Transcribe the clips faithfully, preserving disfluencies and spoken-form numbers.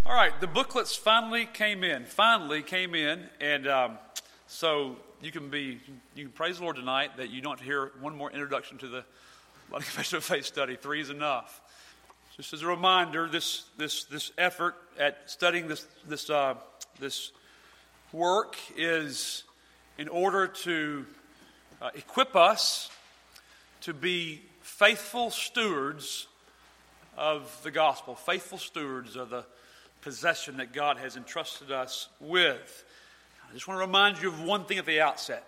All right, the booklets finally came in. Finally came in, and um, so you can be you can praise the Lord tonight that you don't have to hear one more introduction to the London Confession of Faith study. Three is enough. Just as a reminder, this this this effort at studying this this uh, this work is in order to uh, equip us to be faithful stewards of the gospel, faithful stewards of the possession that God has entrusted us with. I just want to remind you of one thing at the outset.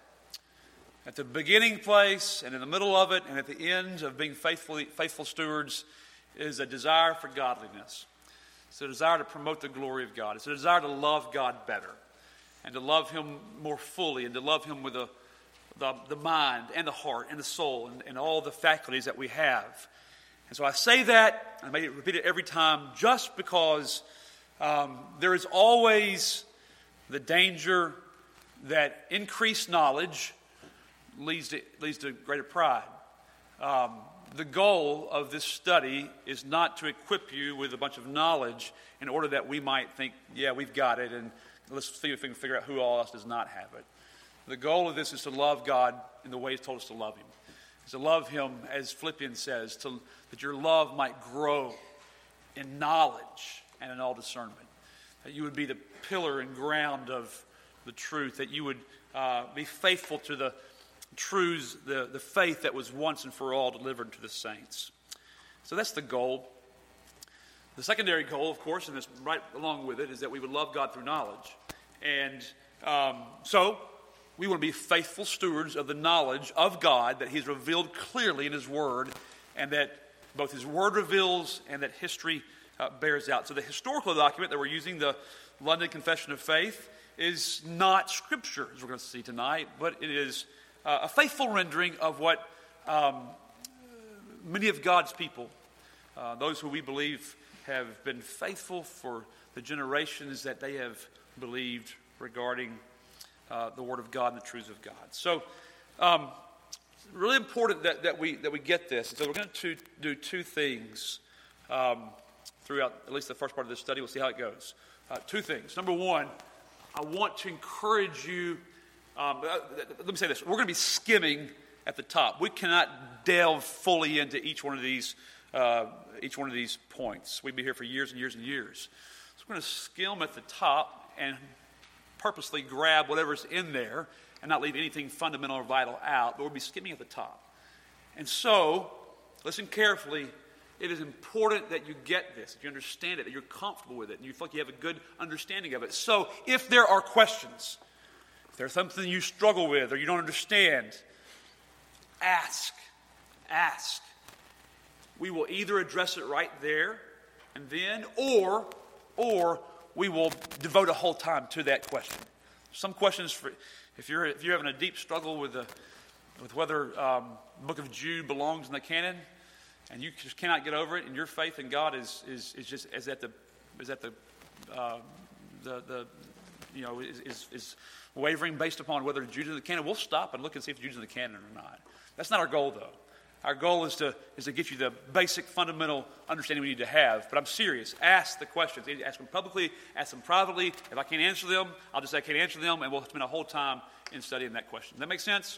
At the beginning place and in the middle of it and at the end of being faithful, faithful stewards is a desire for godliness. It's a desire to promote the glory of God. It's a desire to love God better and to love Him more fully and to love Him with the, the, the mind and the heart and the soul and, and all the faculties that we have. And so I say that, I may repeat it every time, just because um, there is always the danger that increased knowledge leads to, leads to greater pride. Um, the goal of this study is not to equip you with a bunch of knowledge in order that we might think, yeah, we've got it, and let's see if we can figure out who all else does not have it. The goal of this is to love God in the way He's told us to love Him. It's to love Him, as Philippians says, to, that your love might grow in knowledge and in all discernment. That you would be the pillar and ground of the truth. That you would uh, be faithful to the truths, the, the faith that was once and for all delivered to the saints. So that's the goal. The secondary goal, of course, and this right along with it, is that we would love God through knowledge. And um, so we want to be faithful stewards of the knowledge of God that He's revealed clearly in His Word, and that both His Word reveals and that history uh, bears out. So the historical document that we're using, the London Confession of Faith, is not Scripture, as we're going to see tonight, but it is uh, a faithful rendering of what um, many of God's people, uh, those who we believe have been faithful for the generations that they have believed regarding uh, the Word of God and the truths of God. So, um, it's really important that, that we that we get this. And so we're going to do two things um, throughout at least the first part of this study. We'll see how it goes. Uh, two things. Number one, I want to encourage you. Um, uh, let me say this: we're going to be skimming at the top. We cannot delve fully into each one of these uh, each one of these points. We'd be here for years and years and years. So we're going to skim at the top and purposely grab whatever's in there and not leave anything fundamental or vital out, but we'll be skimming at the top. And so, listen carefully. It is important that you get this, that you understand it, that you're comfortable with it, and you feel like you have a good understanding of it. So, if there are questions, if there's something you struggle with or you don't understand, ask. Ask. We will either address it right there and then, or, or we will devote a whole time to that question. Some questions, for, if you're if you're having a deep struggle with the with whether um, the book of Jude belongs in the canon, and you just cannot get over it, and your faith in God is is, is just is at the is at the uh, the the you know is, is is wavering based upon whether Jude is in the canon. We'll stop and look and see if Jude's in the canon or not. That's not our goal, though. Our goal is to is to get you the basic fundamental understanding we need to have. But I'm serious. Ask the questions. Ask them publicly. Ask them privately. If I can't answer them, I'll just say I can't answer them, and we'll spend a whole time in studying that question. Does that make sense?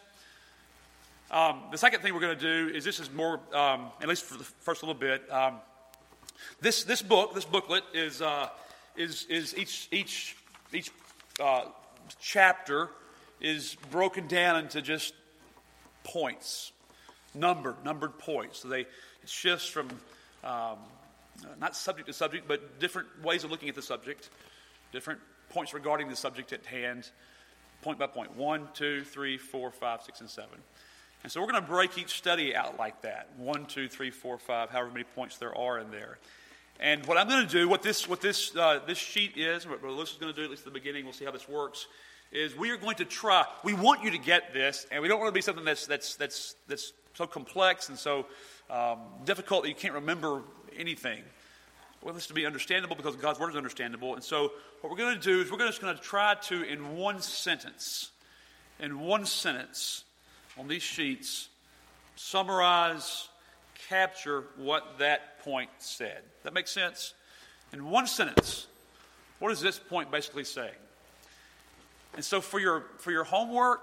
Um, the second thing we're going to do is this is more, um, at least for the first little bit. Um, this this book, this booklet is uh, is is each each each uh, chapter is broken down into just points. Numbered, numbered points. So they it shifts from um, not subject to subject, but different ways of looking at the subject, different points regarding the subject at hand, point by point. One, two, three, four, five, six, and seven. And so we're going to break each study out like that. One, two, three, four, five, however many points there are in there. And what I'm going to do, what this what this uh, this sheet is, what Melissa's going to do, at least at the beginning, we'll see how this works, is we are going to try. We want you to get this, and we don't want it to be something that's that's that's that's so complex and so um, difficult that you can't remember anything. We want this to be understandable because God's Word is understandable. And so what we're going to do is we're just going to try to, in one sentence, in one sentence on these sheets, summarize, capture what that point said. That makes sense? In one sentence, what is this point basically saying? And so for your for your homework,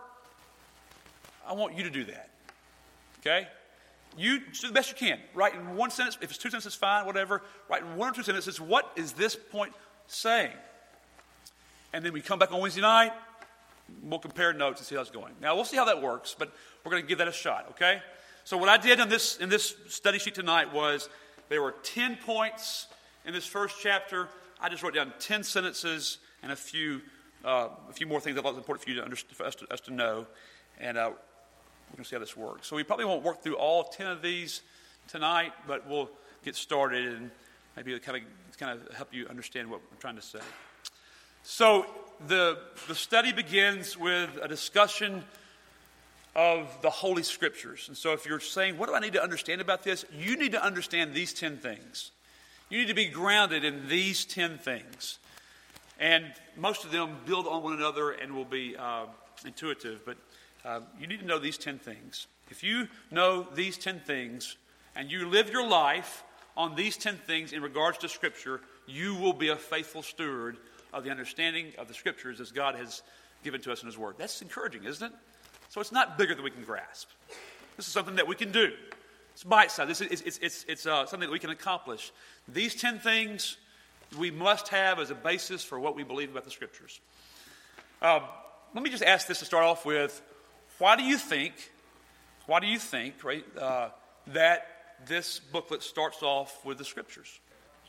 I want you to do that. Okay? You do the best you can. Write in one sentence. If it's two sentences, fine, whatever. Write in one or two sentences. What is this point saying? And then we come back on Wednesday night. We'll compare notes and see how it's going. Now, we'll see how that works, but we're going to give that a shot, okay? So what I did in this in this study sheet tonight was there were ten points in this first chapter. I just wrote down ten sentences and a few uh, a few more things that was important for you to understand, for us to, us to know. And uh, we're going to see how this works. So we probably won't work through all ten of these tonight, but we'll get started and maybe it'll kind of kind of help you understand what we're trying to say. So the the study begins with a discussion of the Holy Scriptures. And so if you're saying, what do I need to understand about this? You need to understand these ten things. You need to be grounded in these ten things. And most of them build on one another and will be uh, intuitive. But uh, you need to know these ten things. If you know these ten things and you live your life on these ten things in regards to Scripture, you will be a faithful steward of the understanding of the Scriptures as God has given to us in His Word. That's encouraging, isn't it? So it's not bigger than we can grasp. This is something that we can do. It's bite-sized. This is, it's it's, it's uh, something that we can accomplish. These ten things we must have as a basis for what we believe about the Scriptures. Um, let me just ask this to start off with. Why do you think, why do you think, right, uh, that this booklet starts off with the Scriptures?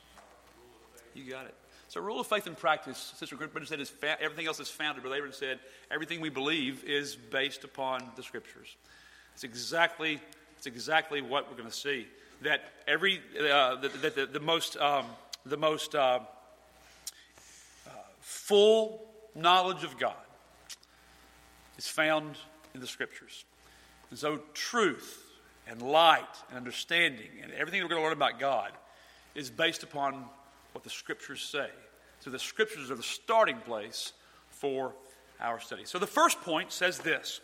You got it. So rule of faith and practice, Sister Bridget said, is fa- everything else is founded. Brother Abraham said, everything we believe is based upon the Scriptures. It's exactly, it's exactly what we're going to see. That every, uh, the, the, the, the most, um, the most uh, uh, full knowledge of God is found in the Scriptures. And so truth and light and understanding and everything we're going to learn about God is based upon what the Scriptures say. So the Scriptures are the starting place for our study. So the first point says this.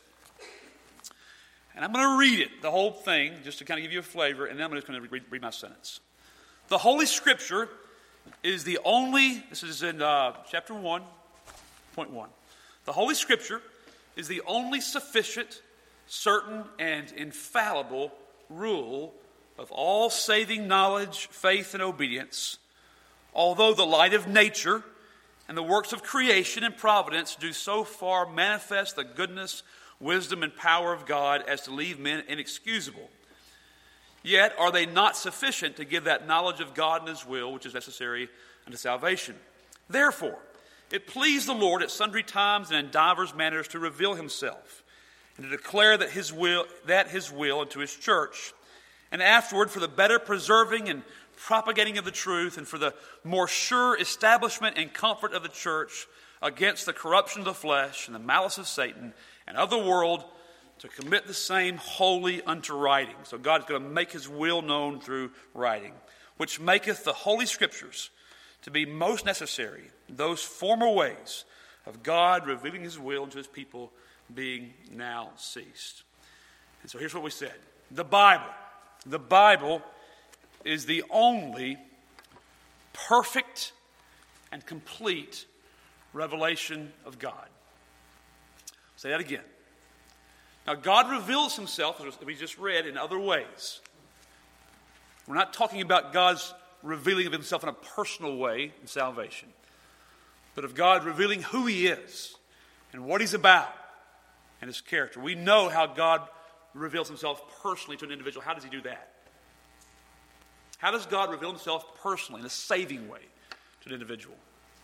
And I'm going to read it, the whole thing, just to kind of give you a flavor, and then I'm just going to read, read my sentence. The Holy Scripture is the only, this is in uh, chapter one, point one. The Holy Scripture is the only sufficient, certain, and infallible rule of all saving knowledge, faith, and obedience. Although the light of nature and the works of creation and providence do so far manifest the goodness, wisdom, and power of God as to leave men inexcusable, yet are they not sufficient to give that knowledge of God and His will which is necessary unto salvation. Therefore, it pleased the Lord at sundry times and in divers manners to reveal Himself and to declare that His will, that His will unto His church, and afterward for the better preserving and propagating of the truth, and for the more sure establishment and comfort of the church against the corruption of the flesh and the malice of Satan and of the world, to commit the same wholly unto writing. So God's going to make His will known through writing, which maketh the Holy Scriptures to be most necessary, those former ways of God revealing His will unto His people being now ceased. And so here's what we said. The Bible, the Bible is the only perfect and complete revelation of God. I'll say that again. Now, God reveals Himself, as we just read, in other ways. We're not talking about God's revealing of Himself in a personal way in salvation, but of God revealing who He is and what He's about and His character. We know how God reveals Himself personally to an individual. How does He do that? How does God reveal Himself personally in a saving way to an individual?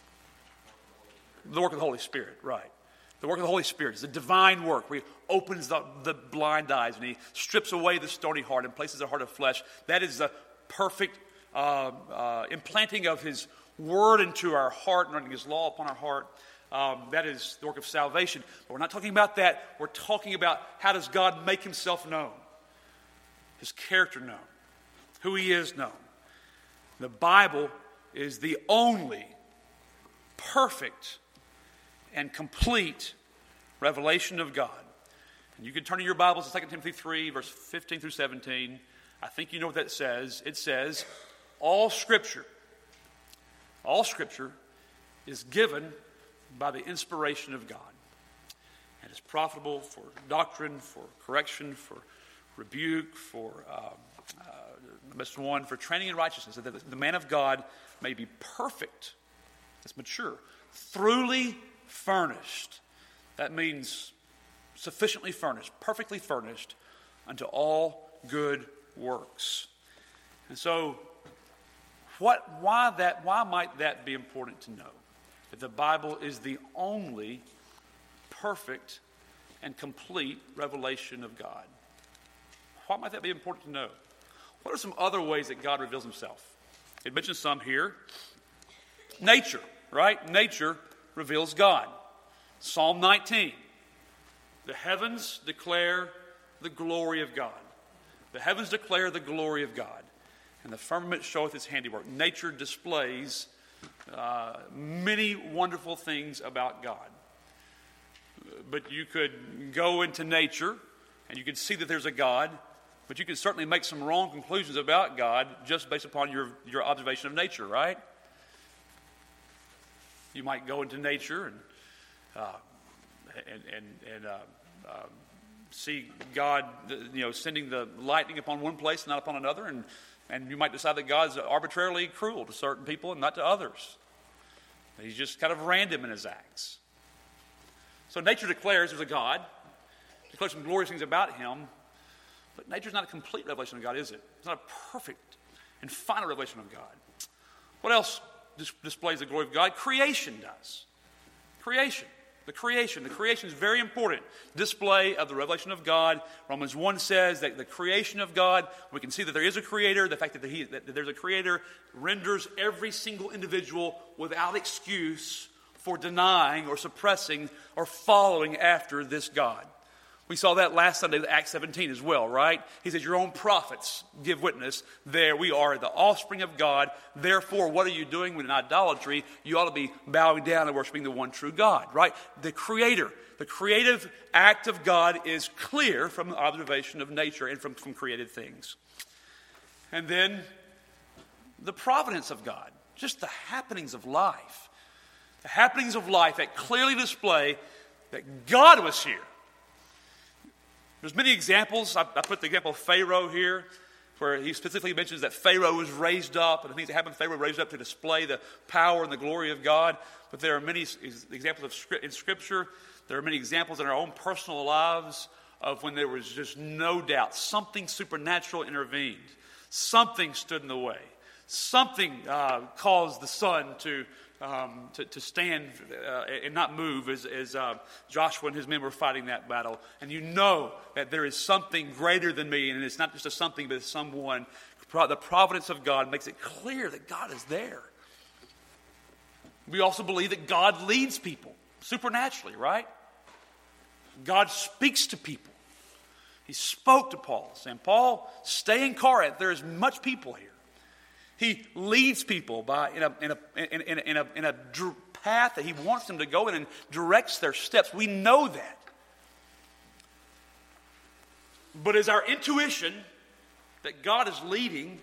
The work of the Holy Spirit, right. The work of the Holy Spirit is a divine work where He opens the, the blind eyes and He strips away the stony heart and places a heart of flesh. That is the perfect uh, uh, implanting of His word into our heart and running His law upon our heart. Um, that is the work of salvation. But we're not talking about that. We're talking about how does God make Himself known, His character known, who He is known. The Bible is the only perfect and complete revelation of God. And you can turn to your Bibles to Second Timothy three, verse fifteen through seventeen. I think you know what that says. It says, all Scripture, all Scripture is given by the inspiration of God. And is profitable for doctrine, for correction, for rebuke, for um, uh, number one, for training in righteousness, that the, the man of God may be perfect, that's mature, thoroughly furnished. That means sufficiently furnished, perfectly furnished unto all good works. And so, what? Why that? Why might that be important to know? That the Bible is the only perfect and complete revelation of God. Why might that be important to know? What are some other ways that God reveals himself? It mentions some here. Nature, right? Nature reveals God. Psalm nineteen. The heavens declare the glory of God. The heavens declare the glory of God. And the firmament showeth his handiwork. Nature displays uh, many wonderful things about God. But you could go into nature and you could see that there's a God, but you could certainly make some wrong conclusions about God just based upon your, your observation of nature, right? You might go into nature and uh, and and, and uh, uh, see God, you know, sending the lightning upon one place and not upon another, and and you might decide that God's arbitrarily cruel to certain people and not to others. He's just kind of random in his acts. So nature declares there's a God, declares some glorious things about him, but nature's not a complete revelation of God, is it? It's not a perfect and final revelation of God. What else dis- displays the glory of God? Creation does. Creation. The creation. The creation is very important. Display of the revelation of God. Romans one says that the creation of God, we can see that there is a creator. The fact that, he, that there's a creator renders every single individual without excuse for denying or suppressing or following after this God. We saw that last Sunday with Acts seventeen as well, right? He says, your own prophets give witness. There we are, the offspring of God. Therefore, what are you doing when in idolatry? You ought to be bowing down and worshiping the one true God, right? The creator, the creative act of God is clear from the observation of nature and from, from created things. And then the providence of God, just the happenings of life. The happenings of life that clearly display that God was here. There's many examples. I, I put the example of Pharaoh here, where he specifically mentions that Pharaoh was raised up, and the things that happened, Pharaoh raised up to display the power and the glory of God. But there are many examples of script, in Scripture. There are many examples in our own personal lives of when there was just no doubt something supernatural intervened. Something stood in the way. Something uh, caused the sun to Um, to, to stand uh, and not move as, as uh, Joshua and his men were fighting that battle. And you know that there is something greater than me, and it's not just a something, but it's someone. The providence of God makes it clear that God is there. We also believe that God leads people supernaturally, right? God speaks to people. He spoke to Paul, saying, Paul, stay in Corinth. There is much people here. He leads people by in a in a in a, in a, in a path that he wants them to go in and directs their steps. We know that. But is our intuition that God is leading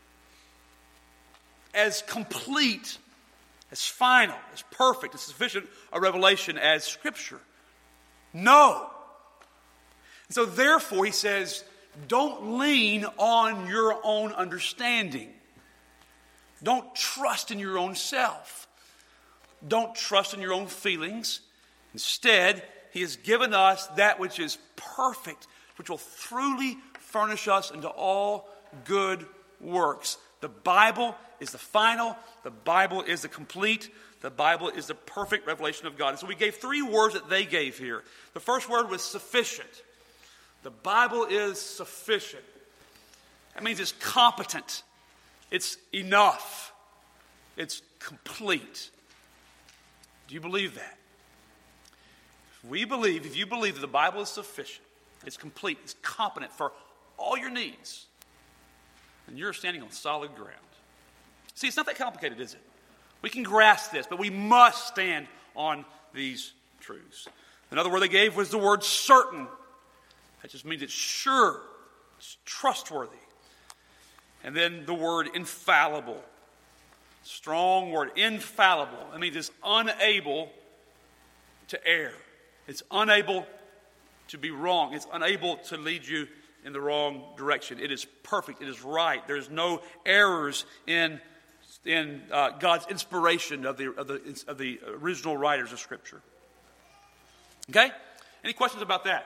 as complete, as final, as perfect, as sufficient a revelation as Scripture? No. And so therefore he says, don't lean on your own understanding. Don't trust in your own self. Don't trust in your own feelings. Instead, he has given us that which is perfect, which will truly furnish us into all good works. The Bible is the final. The Bible is the complete. The Bible is the perfect revelation of God. And so we gave three words that they gave here. The first word was sufficient. The Bible is sufficient. That means it's competent. It's enough. It's complete. Do you believe that? If we believe, if you believe that the Bible is sufficient, it's complete, it's competent for all your needs, then you're standing on solid ground. See, it's not that complicated, is it? We can grasp this, but we must stand on these truths. Another word they gave was the word certain. That just means it's sure, it's trustworthy. And then the word infallible. Strong word. Infallible. That means it's unable to err. It's unable to be wrong. It's unable to lead you in the wrong direction. It is perfect. It is right. There's no errors in in uh, God's inspiration of the, of the of the original writers of Scripture. Okay? Any questions about that?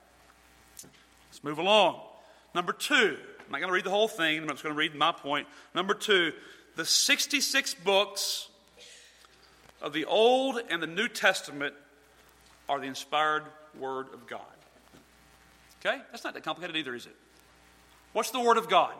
Let's move along. Number two. I'm not going to read the whole thing. I'm just going to read my point. Number two. The sixty-six books of the Old and the New Testament are the inspired Word of God. Okay? That's not that complicated either, is it? What's the Word of God?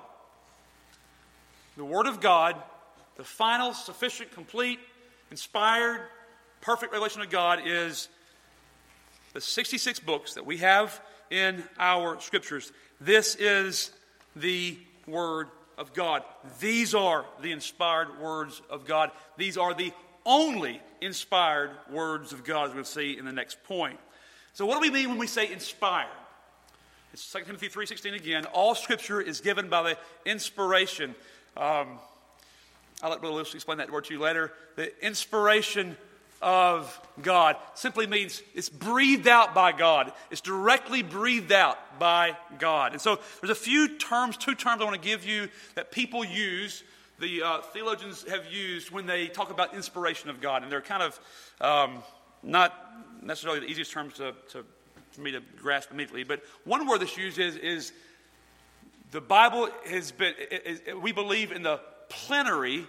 The Word of God, the final, sufficient, complete, inspired, perfect revelation of God is the sixty-six books that we have in our Scriptures. This is the Word of God. These are the inspired words of God. These are the only inspired words of God, as we'll see in the next point. So what do we mean when we say inspired? It's Second Timothy three sixteen again. All Scripture is given by the inspiration. Um, I'll let Brother Lewis explain that word to you later. The inspiration of God simply means it's breathed out by God. It's directly breathed out by God. And so there's a few terms, two terms I want to give you that people use, the uh, theologians have used when they talk about inspiration of God. And they're kind of um, not necessarily the easiest terms to, to, for me to grasp immediately. But one word that's used is, is the Bible has been, is, is, we believe in the plenary,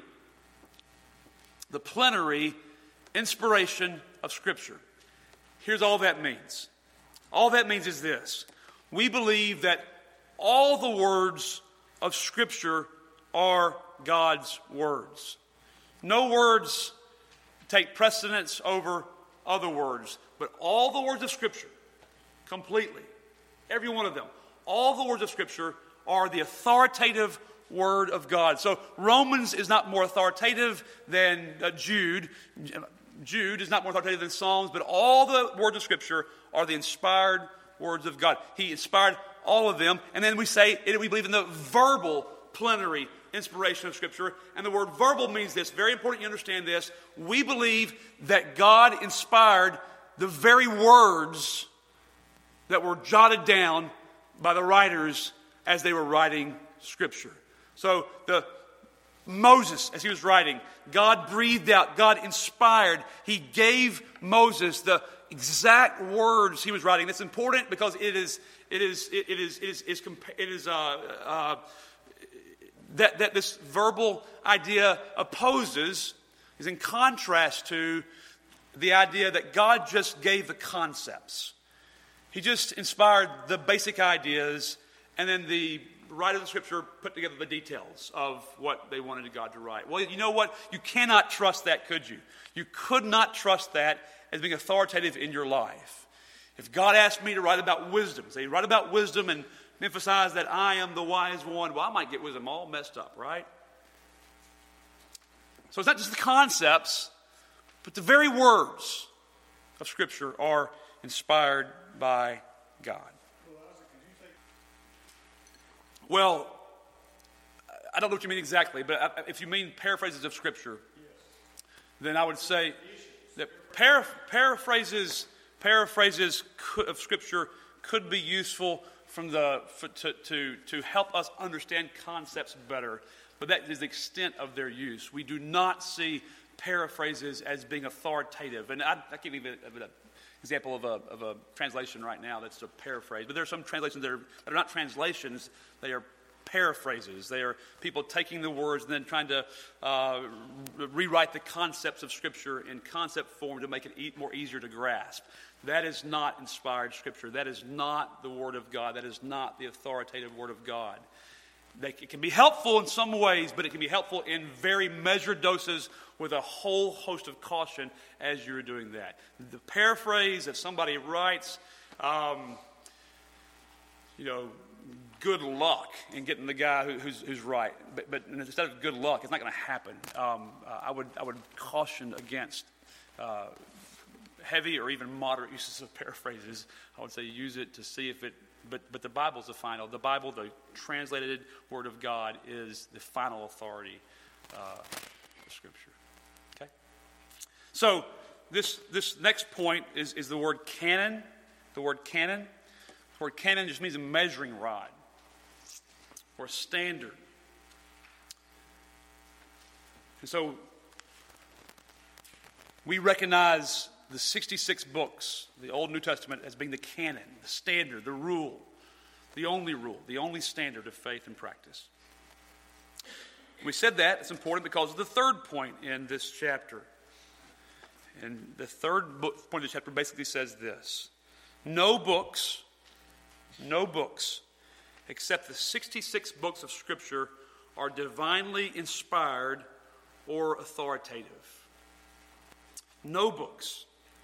the plenary inspiration of Scripture. Here's all that means. All that means is this. We believe that all the words of Scripture are God's words. No words take precedence over other words, but all the words of Scripture, completely, every one of them, all the words of Scripture are the authoritative Word of God. So Romans is not more authoritative than uh, Jude. Jude is not more authoritative than Psalms, but all the words of Scripture are the inspired words of God. He inspired all of them. And then we say, we believe in the verbal plenary inspiration of Scripture. And the word verbal means this. Very important you understand this. We believe that God inspired the very words that were jotted down by the writers as they were writing Scripture. So the Moses, as he was writing, God breathed out, God inspired. He gave Moses the exact words he was writing. That's important because it is, it is, it is, it is, it is, it is uh, uh, that that this verbal idea opposes, is in contrast to the idea that God just gave the concepts. He just inspired the basic ideas, and then the writer of the Scripture put together the details of what they wanted God to write. Well, you know what? You cannot trust that, could you? You could not trust that as being authoritative in your life. If God asked me to write about wisdom, say, write about wisdom and emphasize that I am the wise one, well, I might get wisdom all messed up, right? So it's not just the concepts, but the very words of Scripture are inspired by God. Well, I don't know what you mean exactly, but if you mean paraphrases of Scripture, then I would say that para- paraphrases paraphrases of Scripture could be useful from the for, to, to to help us understand concepts better, but that is the extent of their use. We do not see paraphrases as being authoritative, and I, I can't even give an example of a of a translation right now that's a paraphrase. But there are some translations that are, that are not translations; they are paraphrases. They are people taking the words and then trying to uh, rewrite the concepts of Scripture in concept form to make it e- more easier to grasp. That is not inspired Scripture. That is not the Word of God. That is not the authoritative Word of God. They, it can be helpful in some ways, but it can be helpful in very measured doses with a whole host of caution as you're doing that. The paraphrase that somebody writes, um, you know, good luck in getting the guy who, who's, who's right. But, but instead of good luck, it's not going to happen. Um, uh, I would I would caution against uh, heavy or even moderate uses of paraphrases. I would say use it to see if it. But but the Bible's the final. The Bible, the translated Word of God, is the final authority uh, of Scripture. Okay? So this this next point is, is the word canon. The word canon. The word canon just means a measuring rod or a standard. And so we recognize the sixty-six books, the Old and New Testament, as being the canon, the standard, the rule, the only rule, the only standard of faith and practice. We said that it's important because of the third point in this chapter. And the third book, point of the chapter basically says this: no books, no books, except the sixty-six books of Scripture are divinely inspired or authoritative. No books,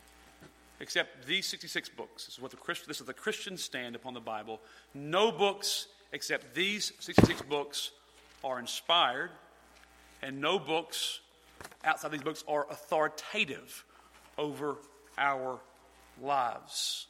except these sixty-six books. This is what the Christ, this is the Christian stand upon the Bible. No books except these sixty-six books are inspired, and no books outside these books are authoritative over our lives.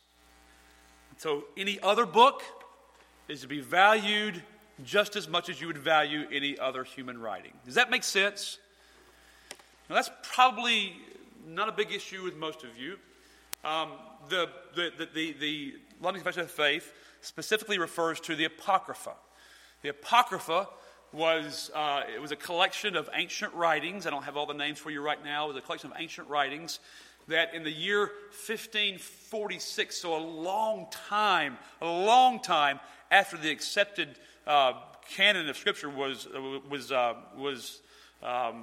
So any other book is to be valued just as much as you would value any other human writing. Does that make sense? Now, that's probably not a big issue with most of you. Um, the, the, the, the, the London Confession of Faith specifically refers to the Apocrypha. The Apocrypha was uh, it was a collection of ancient writings. I don't have all the names for you right now. It was a collection of ancient writings that in the year fifteen forty-six, so a long time, a long time after the accepted uh, canon of Scripture was was uh, was um,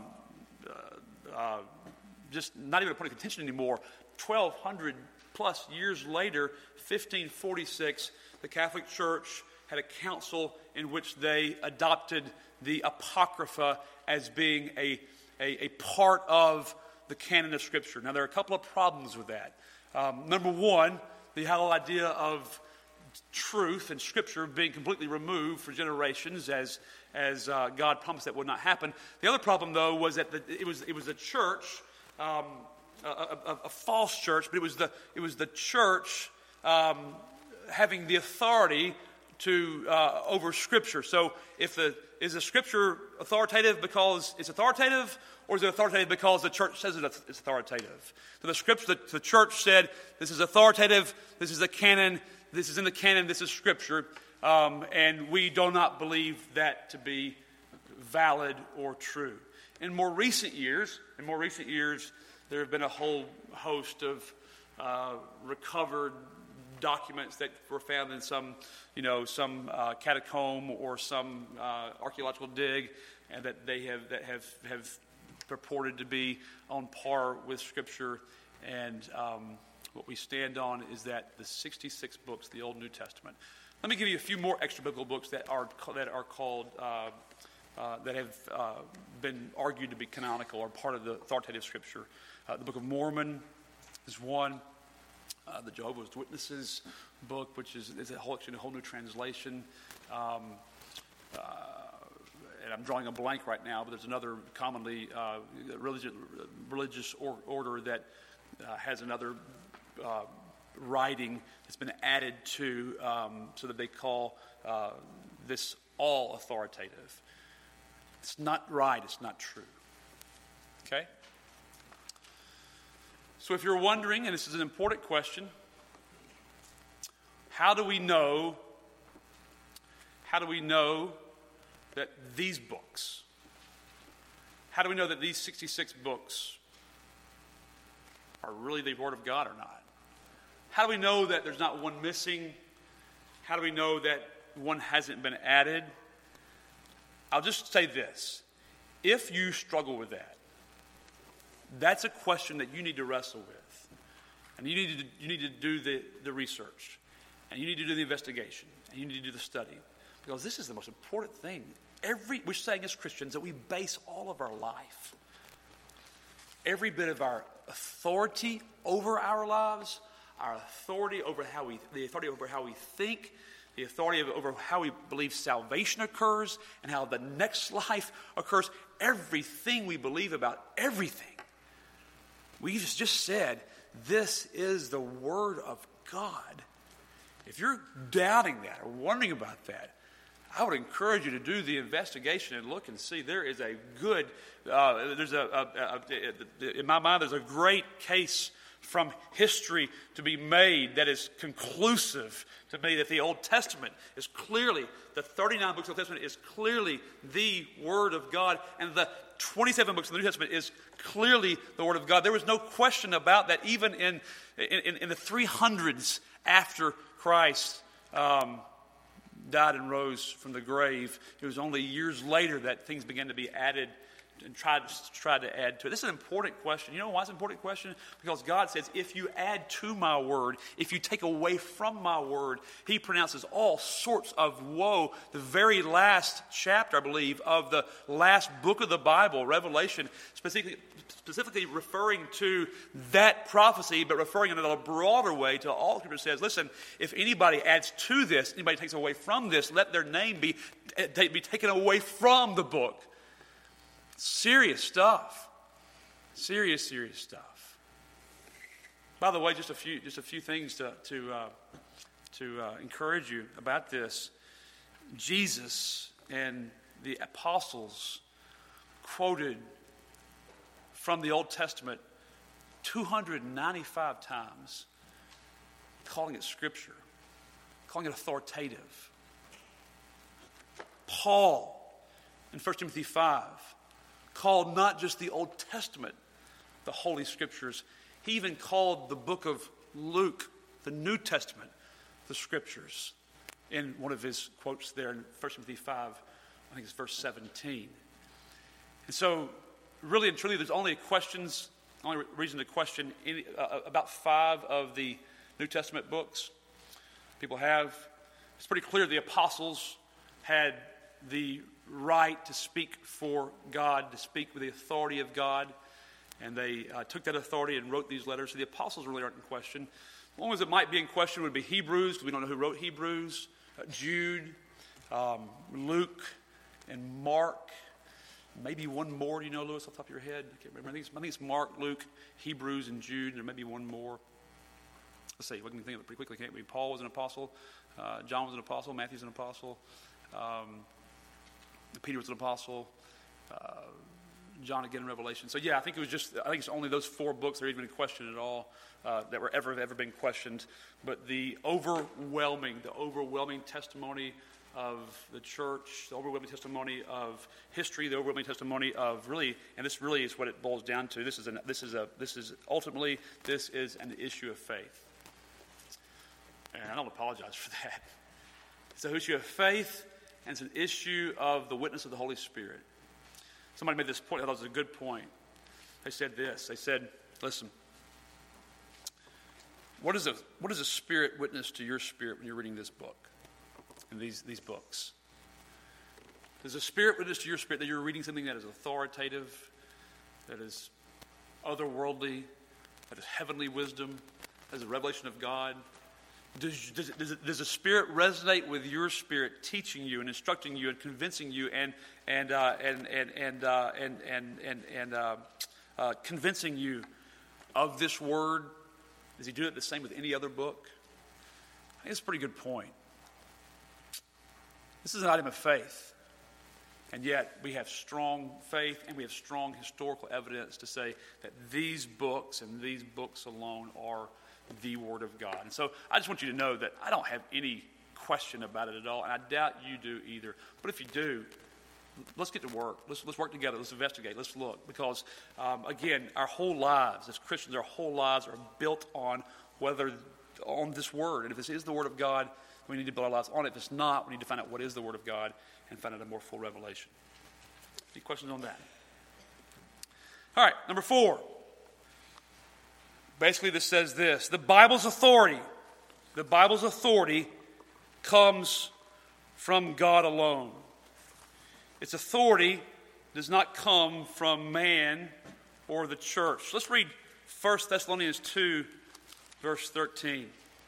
uh, uh, just not even a point of contention anymore. twelve hundred plus years later, fifteen forty-six, the Catholic Church had a council in which they adopted the Apocrypha as being a, a, a part of the canon of Scripture. Now, there are a couple of problems with that. Um, number one, the whole idea of truth and Scripture being completely removed for generations, as as uh, God promised that would not happen. The other problem, though, was that the, it was it was the church, um, a, a, a false church, but it was the it was the church um, having the authority to uh, over Scripture. So, if the is the Scripture authoritative because it's authoritative, or is it authoritative because the church says it's authoritative? So the Scripture, the, the church said, this is authoritative, this is the canon, this is in the canon, this is Scripture, um, and we do not believe that to be valid or true. In more recent years, in more recent years, there have been a whole host of uh, recovered documents that were found in some, you know, some uh, catacomb or some uh, archaeological dig, and that they have that have have purported to be on par with Scripture. And um, what we stand on is that the sixty-six books, the Old and New Testament. Let me give you a few more extra biblical books that are that are called uh, uh, that have uh, been argued to be canonical or part of the authoritative Scripture. Uh, the Book of Mormon is one. Uh, the Jehovah's Witnesses book, which is, is a whole, actually a whole new translation. Um, uh, and I'm drawing a blank right now, but there's another commonly uh, religious, religious or, order that uh, has another uh, writing that's been added to, um, so that they call uh, this all authoritative. It's not right. It's not true. Okay? So if you're wondering, and this is an important question, how do we know, how do we know that these books, how do we know that these sixty-six books are really the Word of God or not? How do we know that there's not one missing? How do we know that one hasn't been added? I'll just say this. If you struggle with that, that's a question that you need to wrestle with. And you need to, you need to do the, the research. And you need to do the investigation. And you need to do the study. Because this is the most important thing. Every, we're saying as Christians that we base all of our life, every bit of our authority over our lives, our authority over how we, the authority over how we think, the authority over how we believe salvation occurs, and how the next life occurs, everything we believe about everything. We just, just said, this is the Word of God. If you're doubting that or wondering about that, I would encourage you to do the investigation and look and see. There is a good, uh, there's a, a, a, a, in my mind, there's a great case from history to be made that is conclusive to me that the Old Testament is clearly, the thirty-nine books of the Old Testament is clearly the Word of God, and the twenty-seven books of the New Testament is clearly the Word of God. There was no question about that even in, in, in the three hundreds after Christ um, died and rose from the grave. It was only years later that things began to be added and tried, tried to add to it. This is an important question. You know why it's an important question? Because God says, if you add to my word, if you take away from my word, he pronounces all sorts of woe. The very last chapter, I believe, of the last book of the Bible, Revelation, specifically, specifically referring to that prophecy, but referring in a broader way to all Scripture says, listen, if anybody adds to this, anybody takes away from this, let their name be, be taken away from the book. Serious stuff. Serious, serious stuff. By the way, just a few, just a few things to to uh, to uh, encourage you about this. Jesus and the apostles quoted from the Old Testament two hundred ninety-five times, calling it Scripture, calling it authoritative. Paul in First Timothy five called not just the Old Testament the Holy Scriptures. He even called the book of Luke, the New Testament, the Scriptures. In one of his quotes there in First Timothy five, I think it's verse seventeen. And so, really and truly, there's only questions, only reason to question any, uh, about five of the New Testament books. People have, it's pretty clear the apostles had the right to speak for God, to speak with the authority of God. And they uh, took that authority and wrote these letters. So the apostles really aren't in question. The only ones that might be in question would be Hebrews, because we don't know who wrote Hebrews, uh, Jude, um, Luke, and Mark. Maybe one more. Do you know, Lewis, off the top of your head? I can't remember. I think it's, I think it's Mark, Luke, Hebrews, and Jude. There may be one more. Let's see. We can think of it pretty quickly, can't we? Paul was an apostle. Uh, John was an apostle. Matthew's an apostle. Um, Peter was an apostle. Uh, John again in Revelation. So yeah, I think it was just, I think it's only those four books that are even in question at all uh, that were ever, ever been questioned. But the overwhelming, the overwhelming testimony of the church, the overwhelming testimony of history, the overwhelming testimony of really, and this really is what it boils down to. This is an, this is a, this is ultimately, this is an issue of faith. And I don't apologize for that. It's an issue of faith. And it's an issue of the witness of the Holy Spirit. Somebody made this point. I thought it was a good point. They said this. They said, listen, what is a, what is a spirit witness to your spirit when you're reading this book and these, these books? Does a spirit witness to your spirit that you're reading something that is authoritative, that is otherworldly, that is heavenly wisdom, that is a revelation of God? Does, does, does, does the Spirit resonate with your spirit, teaching you and instructing you and convincing you and and uh, and and and, uh, and and and and uh, uh, convincing you of this word? Does he do it the same with any other book? I think it's a pretty good point. This is an item of faith, and yet we have strong faith and we have strong historical evidence to say that these books and these books alone are the Word of God. And so I just want you to know that I don't have any question about it at all, and I doubt you do either. But if you do, let's get to work. Let's let's work together. Let's investigate. Let's look. Because, um, again, our whole lives as Christians, our whole lives are built on whether on this Word. And if this is the Word of God, we need to build our lives on it. If it's not, we need to find out what is the Word of God and find out a more full revelation. Any questions on that? All right, number four. Basically, this says this. The Bible's authority, the Bible's authority comes from God alone. Its authority does not come from man or the church. Let's read First Thessalonians two, verse thirteen.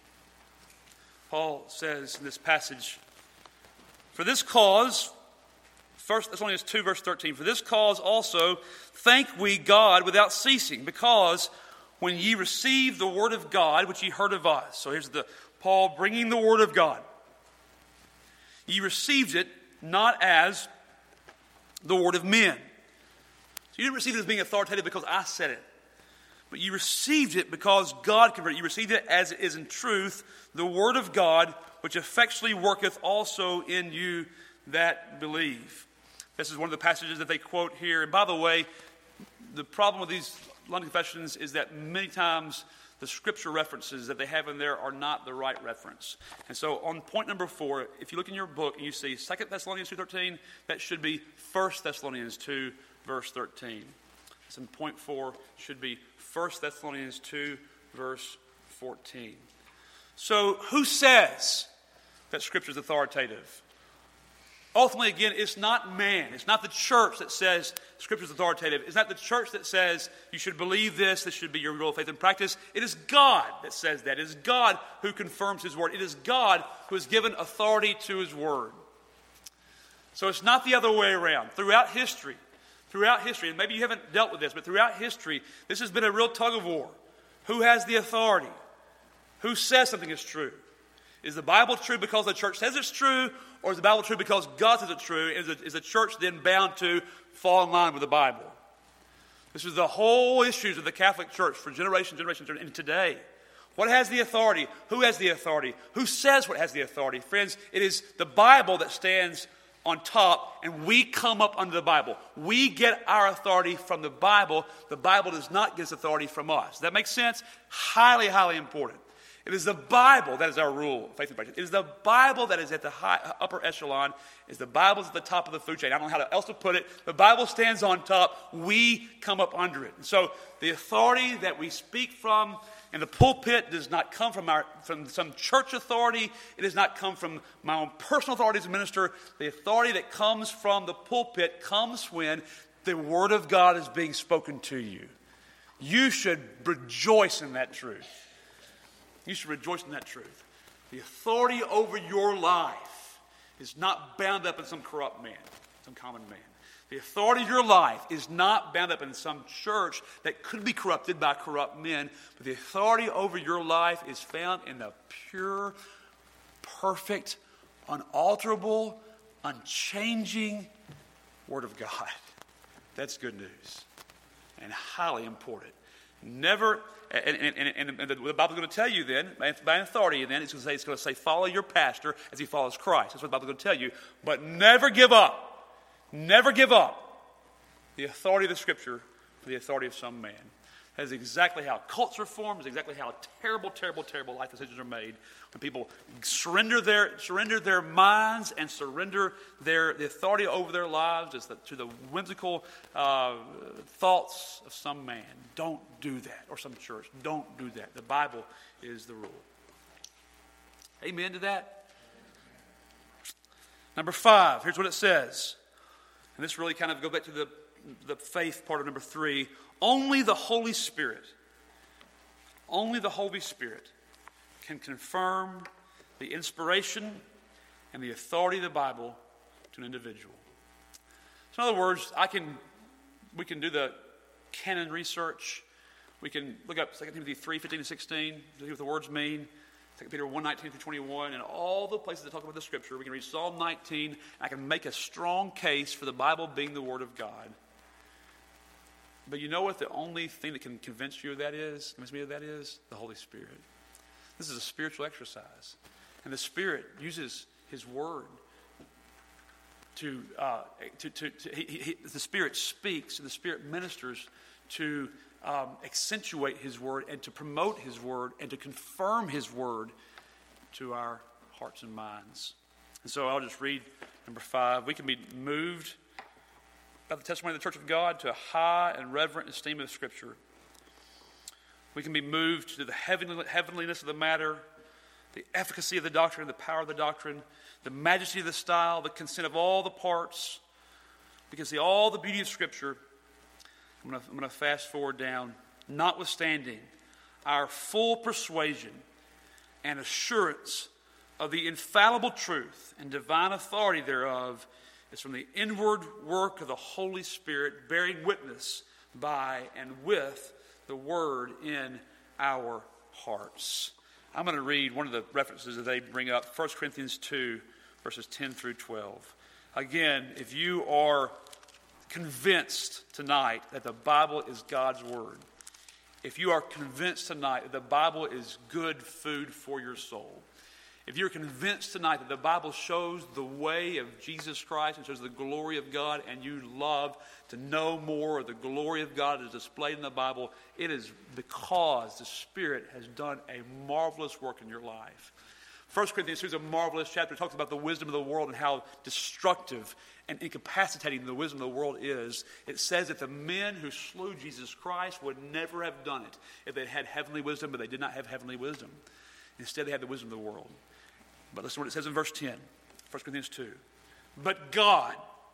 Paul says in this passage, for this cause, First Thessalonians two, verse thirteen, for this cause also thank we God without ceasing, because when ye received the word of God, which ye heard of us. So here's the Paul bringing the word of God. Ye received it not as the word of men. So you didn't receive it as being authoritative because I said it. But you received it because God converted it. You received it as it is in truth, the word of God, which effectually worketh also in you that believe. This is one of the passages that they quote here. And by the way, the problem with these London Confessions is that many times the scripture references that they have in there are not the right reference. And so on point number four, if you look in your book and you see Second Thessalonians two thirteen, that should be First Thessalonians two, verse thirteen. So point four should be First Thessalonians two, verse fourteen. So who says that Scripture is authoritative? Ultimately, again, it's not man. It's not the church that says Scripture is authoritative. It's not the church that says you should believe this, this should be your rule of faith and practice. It is God that says that. It is God who confirms His Word. It is God who has given authority to His Word. So it's not the other way around. Throughout history, throughout history, and maybe you haven't dealt with this, but throughout history, this has been a real tug of war. Who has the authority? Who says something is true? Is the Bible true because the church says it's true, or is the Bible true because God says it's true? Is the, is the church then bound to fall in line with the Bible? This is the whole issues of the Catholic Church for generations, generations, and today. What has the authority? Who has the authority? Who says what has the authority? Friends, it is the Bible that stands on top, and we come up under the Bible. We get our authority from the Bible. The Bible does not get its authority from us. Does that make sense? Highly, highly important. It is the Bible that is our rule of faith and practice. It is the Bible that is at the high, upper echelon. It is the Bible is at the top of the food chain. I don't know how else to put it. The Bible stands on top. We come up under it. And so the authority that we speak from in the pulpit does not come from our from some church authority. It does not come from my own personal authority as a minister. The authority that comes from the pulpit comes when the Word of God is being spoken to you. You should rejoice in that truth. You should rejoice in that truth. The authority over your life is not bound up in some corrupt man, some common man. The authority of your life is not bound up in some church that could be corrupted by corrupt men, but the authority over your life is found in the pure, perfect, unalterable, unchanging Word of God. That's good news and highly important. Never... And, and, and, and the Bible's going to tell you then, by authority then, it's going to say, it's going to say follow your pastor as he follows Christ. That's what the Bible's going to tell you. But never give up. Never give up the authority of the Scripture for the authority of some man. That is exactly how cults are formed. It's exactly how terrible, terrible, terrible life decisions are made. When people surrender their surrender their minds and surrender their the authority over their lives to the, to the whimsical uh, thoughts of some man. Don't do that. Or some church. Don't do that. The Bible is the rule. Amen to that? Number five, here's what it says. And this really kind of goes back to the, the faith part of number three. Only the Holy Spirit, only the Holy Spirit can confirm the inspiration and the authority of the Bible to an individual. So in other words, I can, we can do the canon research. We can look up Second Timothy three, fifteen and sixteen, see what the words mean. Second Peter one, nineteen through twenty-one, and all the places that talk about the Scripture. We can read Psalm nineteen, and I can make a strong case for the Bible being the Word of God. But you know what the only thing that can convince you of that is? Convince me of that is? The Holy Spirit. This is a spiritual exercise. And the Spirit uses His Word to, uh, to, to, to he, he, the Spirit speaks and the Spirit ministers to um, accentuate His Word and to promote His Word and to confirm His Word to our hearts and minds. And so I'll just read number five. We can be moved by the testimony of the Church of God to a high and reverent esteem of Scripture. We can be moved to the heavenly, heavenliness of the matter, the efficacy of the doctrine, the power of the doctrine, the majesty of the style, the consent of all the parts. We can see all the beauty of Scripture. I'm going to, I'm going to fast forward down. Notwithstanding our full persuasion and assurance of the infallible truth and divine authority thereof is from the inward work of the Holy Spirit, bearing witness by and with the Word in our hearts. I'm going to read one of the references that they bring up, First Corinthians two, verses ten through twelve. Again, if you are convinced tonight that the Bible is God's Word, if you are convinced tonight that the Bible is good food for your soul, if you're convinced tonight that the Bible shows the way of Jesus Christ and shows the glory of God, and you love to know more of the glory of God that is displayed in the Bible, it is because the Spirit has done a marvelous work in your life. First Corinthians two is a marvelous chapter. It talks about the wisdom of the world and how destructive and incapacitating the wisdom of the world is. It says that the men who slew Jesus Christ would never have done it if they had heavenly wisdom, but they did not have heavenly wisdom. Instead, they had the wisdom of the world. But listen to what it says in verse ten, First Corinthians two. But God,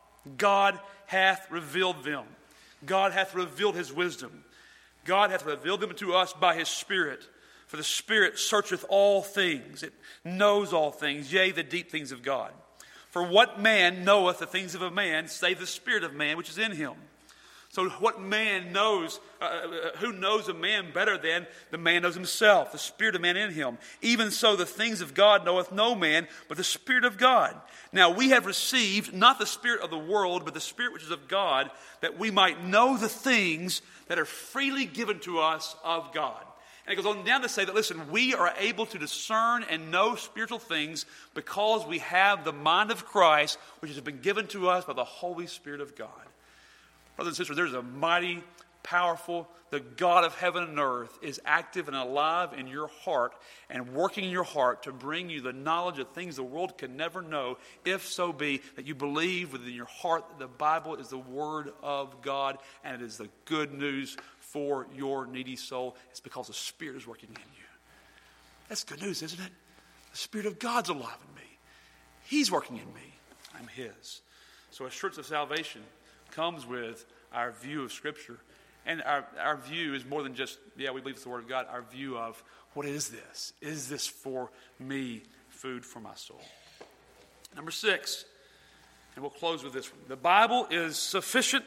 God hath revealed them. God hath revealed his wisdom. God hath revealed them to us by his Spirit. For the Spirit searcheth all things. It knows all things, yea, the deep things of God. For what man knoweth the things of a man, save the Spirit of man which is in him? So what man knows, uh, who knows a man better than the man knows himself, the Spirit of man in him? Even so the things of God knoweth no man, but the Spirit of God. Now we have received not the spirit of the world, but the Spirit which is of God, that we might know the things that are freely given to us of God. And it goes on down to say that, listen, we are able to discern and know spiritual things because we have the mind of Christ, which has been given to us by the Holy Spirit of God. Brothers and sisters, there's a mighty, powerful, the God of heaven and earth is active and alive in your heart and working in your heart to bring you the knowledge of things the world can never know, if so be that you believe within your heart that the Bible is the Word of God and it is the good news for your needy soul. It's because the Spirit is working in you. That's good news, isn't it? The Spirit of God's alive in me. He's working in me. I'm His. So assurance of salvation comes with our view of Scripture. And our, our view is more than just, yeah, we believe it's the Word of God. Our view of, what is this? Is this for me food for my soul? Number six, and we'll close with this one. The Bible is sufficient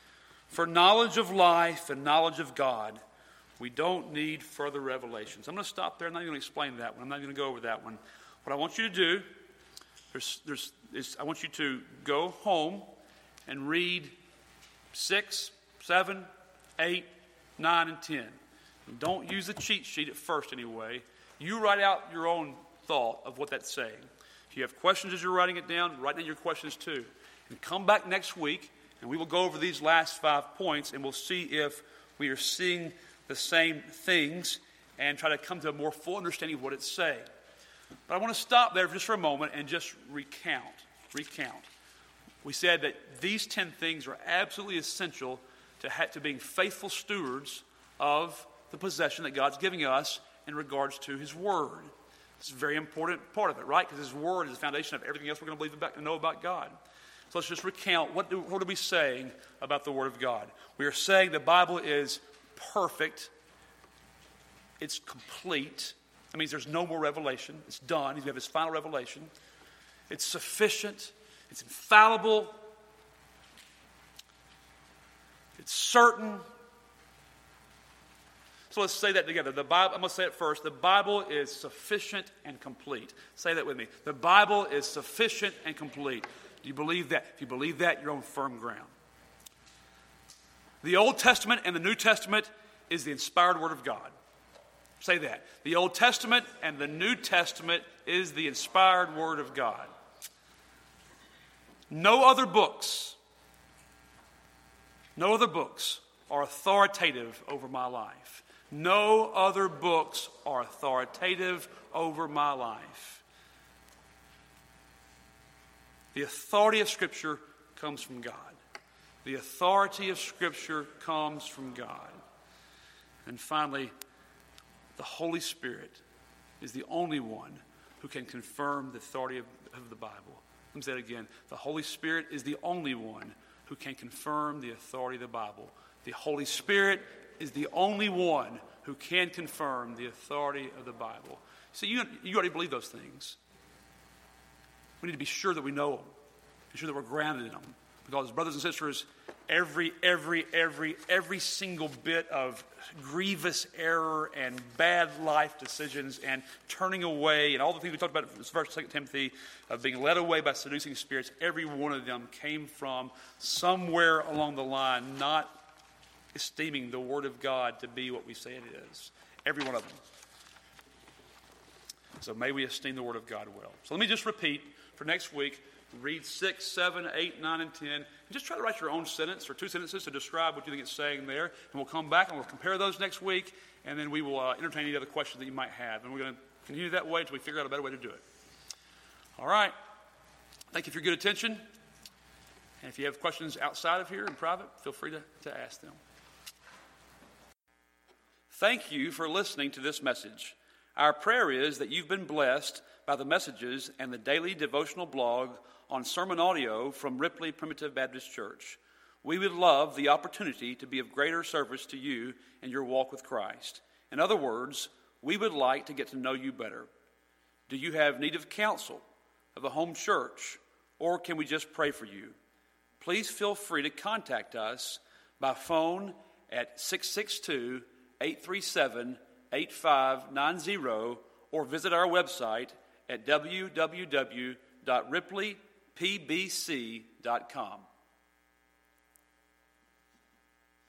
for knowledge of life and knowledge of God. We don't need further revelations. I'm going to stop there. I'm not even going to explain that one. I'm not going to go over that one. What I want you to do, there's, there's, is I want you to go home and read six, seven, eight, nine, and ten. And don't use the cheat sheet at first anyway. You write out your own thought of what that's saying. If you have questions as you're writing it down, write down your questions too. And come back next week, and we will go over these last five points, and we'll see if we are seeing the same things and try to come to a more full understanding of what it's saying. But I want to stop there just for a moment and just recount. Recount. We said that these ten things are absolutely essential to, ha- to being faithful stewards of the possession that God's giving us in regards to His Word. It's a very important part of it, right? Because His Word is the foundation of everything else we're going to believe about and know about God. So let's just recount, what, do, what are we saying about the Word of God? We are saying the Bible is perfect. It's complete. That means there's no more revelation. It's done. We have His final revelation. It's sufficient. It's infallible. It's certain. So let's say that together. The Bible, I'm going to say it first. The Bible is sufficient and complete. Say that with me. The Bible is sufficient and complete. Do you believe that? If you believe that, you're on firm ground. The Old Testament and the New Testament is the inspired Word of God. Say that. The Old Testament and the New Testament is the inspired Word of God. No other books, no other books are authoritative over my life. No other books are authoritative over my life. The authority of Scripture comes from God. The authority of Scripture comes from God. And finally, the Holy Spirit is the only one who can confirm the authority of, of the Bible. Let me say it again. The Holy Spirit is the only one who can confirm the authority of the Bible. The Holy Spirit is the only one who can confirm the authority of the Bible. So you, you already believe those things. We need to be sure that we know them. Be sure that we're grounded in them. Because, brothers and sisters, every, every, every, every single bit of grievous error and bad life decisions and turning away and all the things we talked about in First Second Timothy of being led away by seducing spirits, every one of them came from somewhere along the line not esteeming the Word of God to be what we say it is. Every one of them. So may we esteem the Word of God well. So let me just repeat for next week. Read six, seven, eight, nine, and ten. And just try to write your own sentence or two sentences to describe what you think it's saying there. And we'll come back and we'll compare those next week. And then we will uh, entertain any other questions that you might have. And we're going to continue that way until we figure out a better way to do it. All right. Thank you for your good attention. And if you have questions outside of here in private, feel free to, to ask them. Thank you for listening to this message. Our prayer is that you've been blessed by the messages and the daily devotional blog on sermon audio from Ripley Primitive Baptist Church. We would love the opportunity to be of greater service to you in your walk with Christ. In other words, we would like to get to know you better. Do you have need of counsel, of a home church, or can we just pray for you? Please feel free to contact us by phone at six six two, eight three seven, eight five nine zero or visit our website at w w w dot ripley p b c dot com.